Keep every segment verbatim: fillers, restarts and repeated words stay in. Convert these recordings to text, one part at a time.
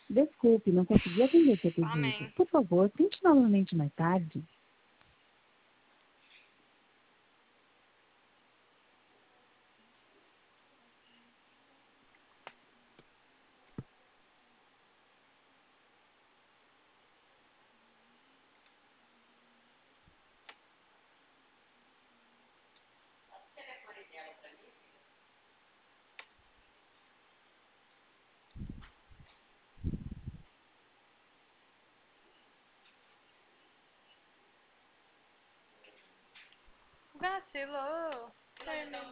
Desculpe, não consegui atender seu pedido. Amém. Por favor, tente novamente mais tarde. Vacilou. Terminou.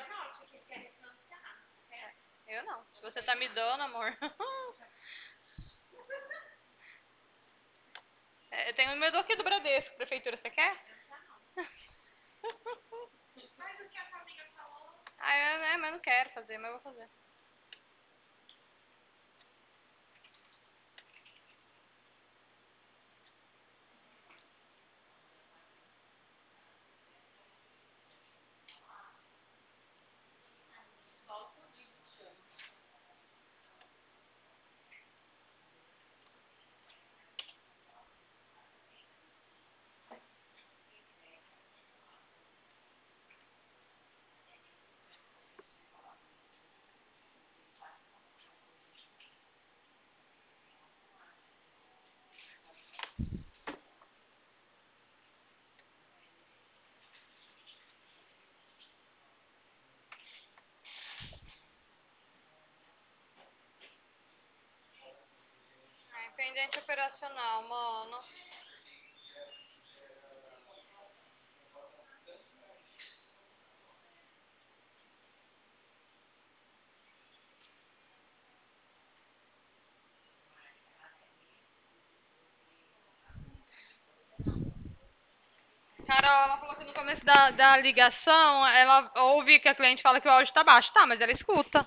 Eu não. Se você tá me dando, amor. É, eu tenho o meu aqui do Bradesco, prefeitura, você quer? Ah, eu, é, mas eu não quero fazer, mas eu vou fazer. Ah, pendente operacional, mano. Carol, ela falou que no começo da, da ligação, ela ouve que a cliente fala que o áudio tá baixo. Tá, mas ela escuta.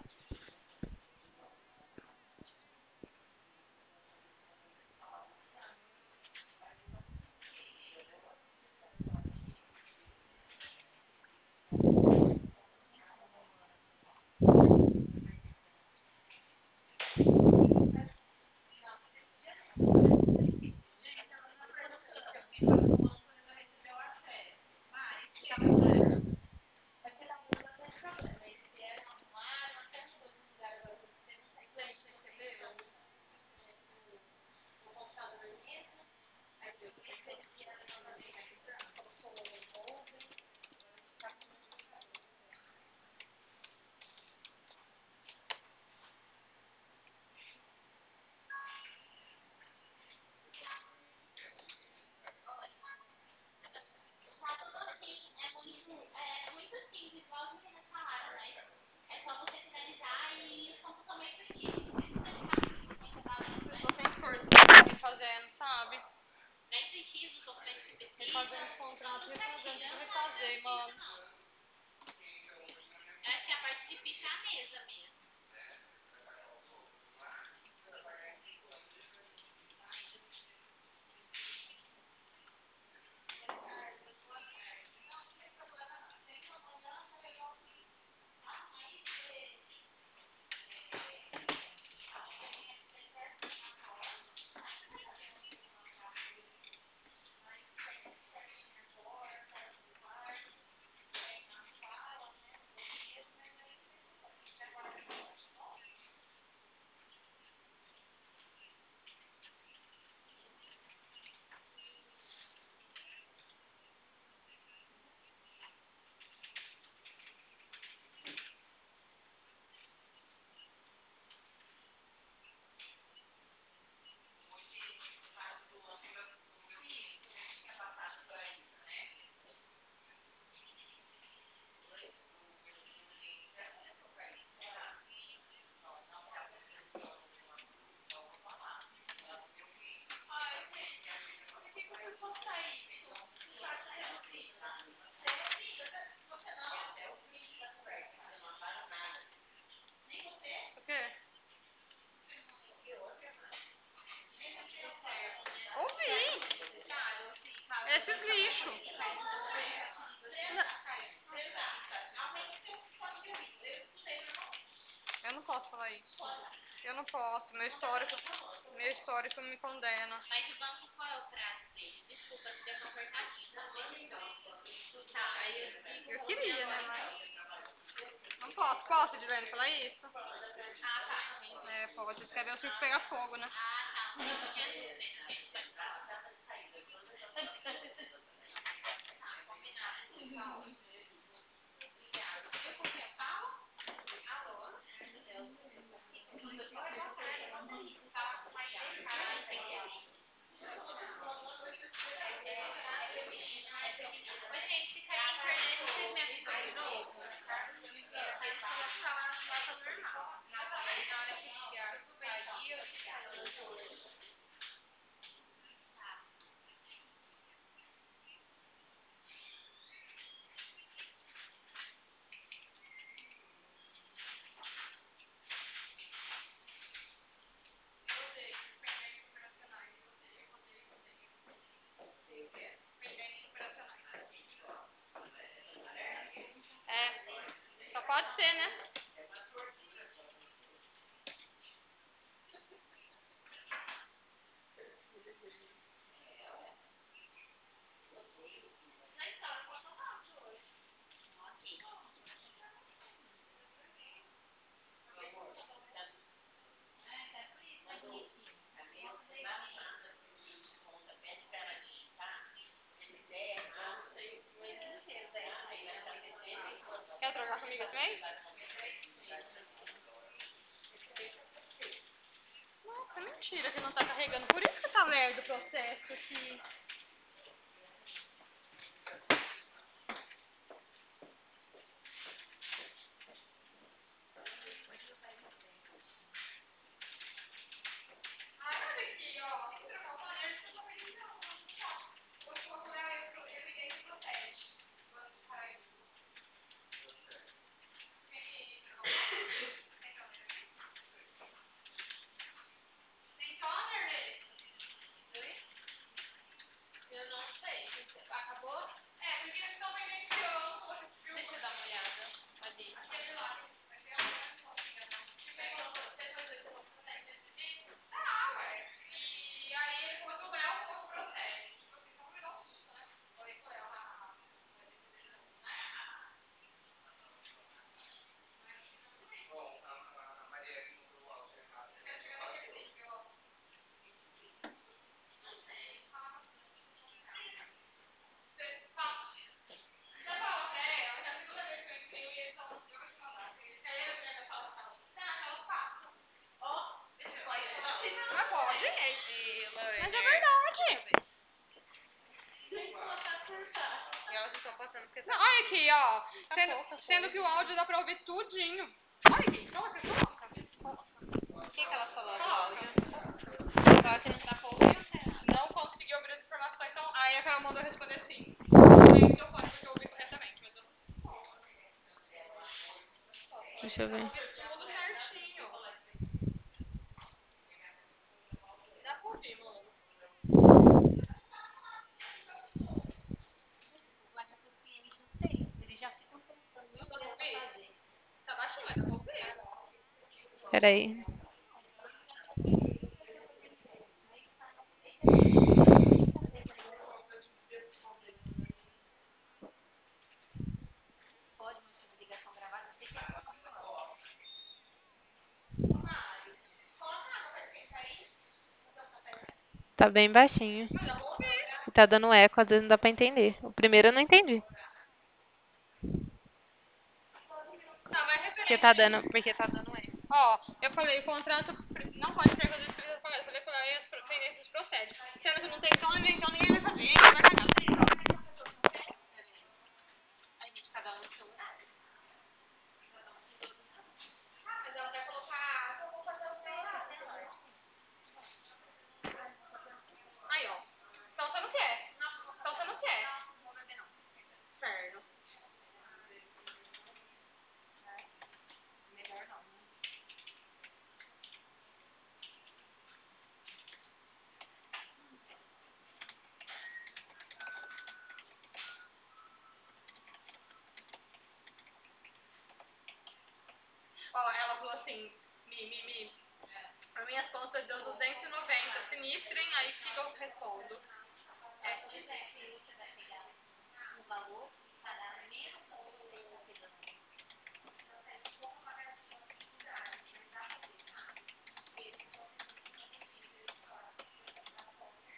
Eu não posso, meu histórico, meu histórico me condena. Mas o banco, qual é o prazo dele? Desculpa se deu uma cortadinha. Tá, aí eu digo... Eu queria, né, mas... Não posso. Posso, Edilene, falar isso? Ah, tá. Entendi. É, pode. Você quer ver o circo pegar fogo, né? Ah, tá. Não tinha dúvida. Combinado. Eu com quem eu falo? Alô? Oi, gente, se cair a internet, vocês me avisam de novo? Eles costumam ficar lá, lá tá normal. Aí na hora que o Thiago sair, eu te falo. É, só pode ser, né? Quer trocar comigo esse mês? Nossa, mentira que não tá carregando. Por isso que tá lerdo o processo aqui. Eu não sei. Acabou? É, porque eles estão vendendo esse ano. Deixa eu dar uma olhada. Ali. Ah, ué. E aí ele falou que o Léo falou que procede. Tipo assim, só pra me dar um susto, né? Falei com o Léo. Mas pode, mas é verdade. E elas estão passando porque Não, olha aqui, ó. Sendo, pouca sendo coisa. que o áudio dá pra ouvir tudinho. Olha aqui, coloca, coloca. O que, que elas falaram? Coloca. Falaram que não tá ouvindo, né? Não consegui ouvir as informações, então aí a Carol mandou responder sim. Aí o seu fone porque eu ouvi corretamente, mas eu não Deixa eu ver. ouvi tudo certinho. Dá pra ouvir, mano. Mas os clientes não sei. Eles já ficam pensando Não no dá que pra é pra ouvir? fazer. Tá baixinho, mas dá pra ouvir. Peraí. Pode manter a ligação gravada, eu sei que é Tá bem baixinho. Mas dá pra ouvir. E tá dando eco, às vezes não dá pra entender. O primeiro eu não entendi. Tá, mas Porque referente. tá dando, porque tá dando eco. Ó, eu falei, o contrato não pode ser reduzido por pagar. Eu falei que aí as pendências procedem. Sendo que não tem som, então ninguém vai fazer, ninguém vai pagar. A gente cada um no seu lugar. Mas ela vai colocar. Eu vou fazer os meus. Aí, ó. Então você não quer. Então você não quer. Inferno. Melhor não. Ó, ela falou assim, mi, mi, mi. minhas contas deu duzentos e noventa. Se ministrem aí que eu respondo. É, pois é, que você vai pegar o valor e pagar menos o que você está pegando. Então, é um pouco pagar as contas de lugar, mas dá para ver, tá? Porque eles estão tentando eles falaram que a conta.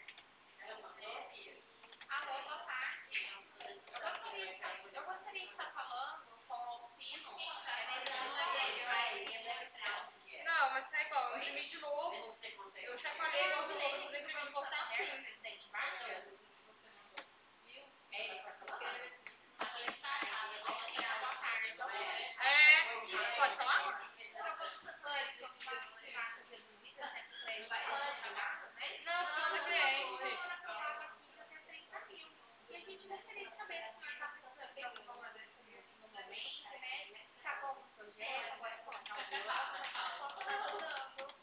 Alô, boa tarde. Eu gostaria, de estar, eu gostaria de estar falando com o Alcino. Não, mas tá igual, eu imprimi de novo. Eu chacoalhei igual de novo, mas imprimi voltar assim. Presidente Vargas, você mandou. Viu? É, ele pode falar. Boa tarde. É, pode falar? Eu vou fazer umas placas reduzidas, né? Que o prédio vai pagar, né? Não, tô falando da cliente. Até trinta mil. E a gente gostaria de saber se o senhor está precisando de algum valor desse no momento, né? Se está com algum projeto, pode colocar o ano, só precisando.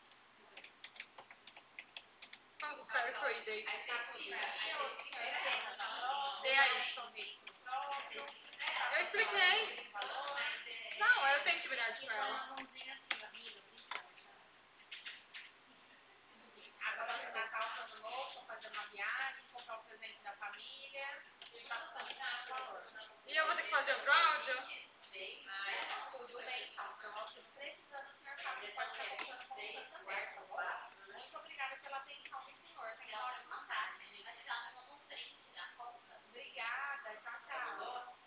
Quando o senhor foi daí? Tá com dia, o senhor tem um Dei aí. veículo próprio. Eu expliquei. Não, eu tenho intimidade com ela. Mãozinha assim, amiga, agora no Natal, no Ano Novo, tô fazendo uma viagem, comprar o presente da família. Bastante valor. E eu vou ter que fazer outro áudio? Tudo bem, então. Seu Alcino precisando, o senhor sabe que pode estar contando com o Santander, tá bom? Muito obrigada pela atenção do senhor. Tenha uma ótima tarde. Obrigada. Tchau, tchau.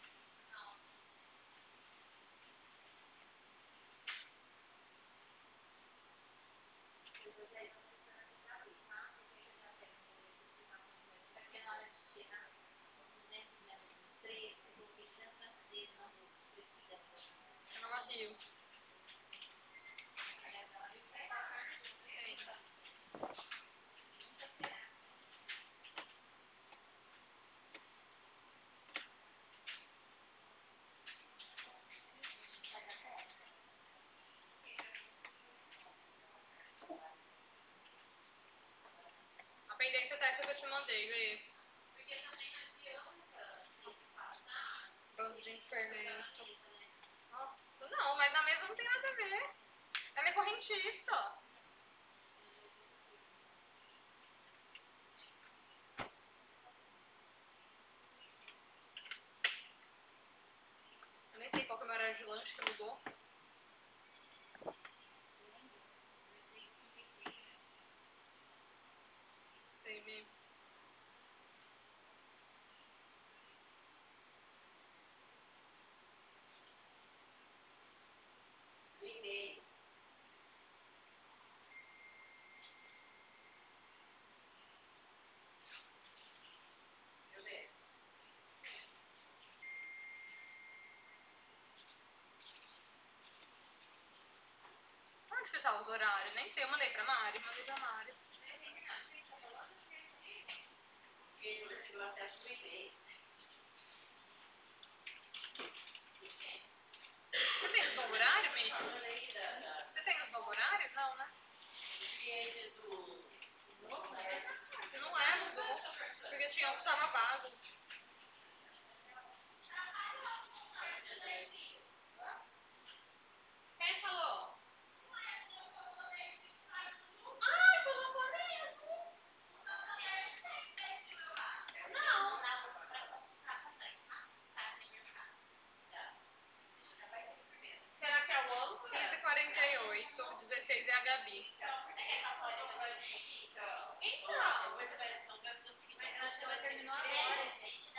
Porque na hora de tirar os duzentos menos os três, eu coloquei duzentos vezes na bolsa. Por isso que deu. Eu não rio. A pendência tá essa que eu te mandei, Lê. Porque também não adianta ele passar. Bando de inferno. Nossa, não, mas na mesa não tem nada a ver. É minha correntista. Eu nem sei qual que é o meu horário de lanche que mudou. Sei mesmo. Onde que tá os horários? Nem sei, eu mandei pra Mari, mandei pra Mari. Você tem os novos horários, Mi? Você tem os novos horários? Não, né? Não é, mudou. Porque tinha um que tava vago. Quem falou? Ai, colocou mesmo. Não. Será que é o âncora? quinze e quarenta e oito, dezesseis é a Gabi. Então, mas ela terminou agora.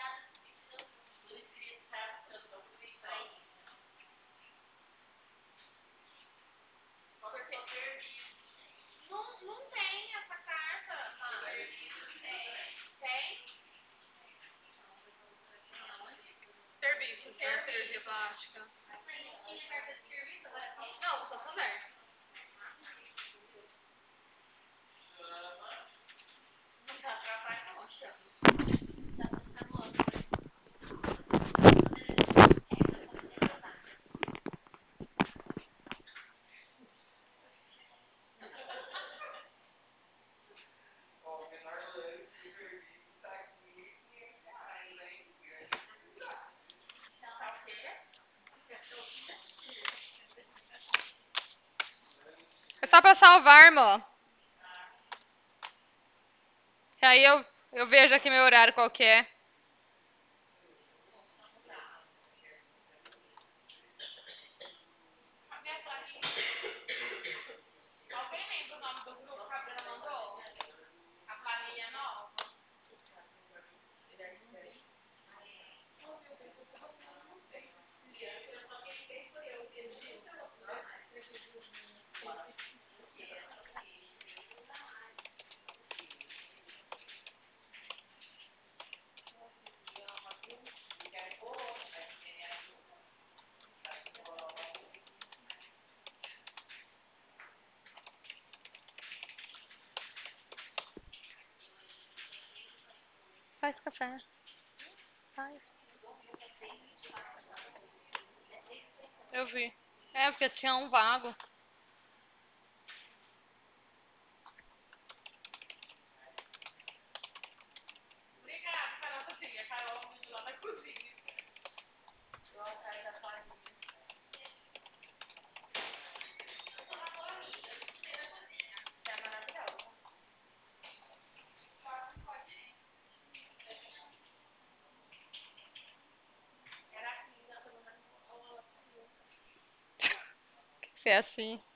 Porque não, não tem essa carta. Tem? Serviços, né? Cirurgia plástica. Tinha carta de serviço, agora tem? Não, do Santander. Não tá trabalhando, não, chama. Tá buscando outro. Tá o quê? só pra salvar, irmão. Que aí eu, eu vejo aqui meu horário qual que é. Alguém lembra o nome do grupo que a Bruna mandou? A planilha nova? Faz café. Faz. Eu vi. É, porque tinha um vago. Obrigada, Carol Cozinha. Carol lá da cozinha. Eu atrás da planilha. Você é maravilhosa. Era assim, da semana. Você é assim.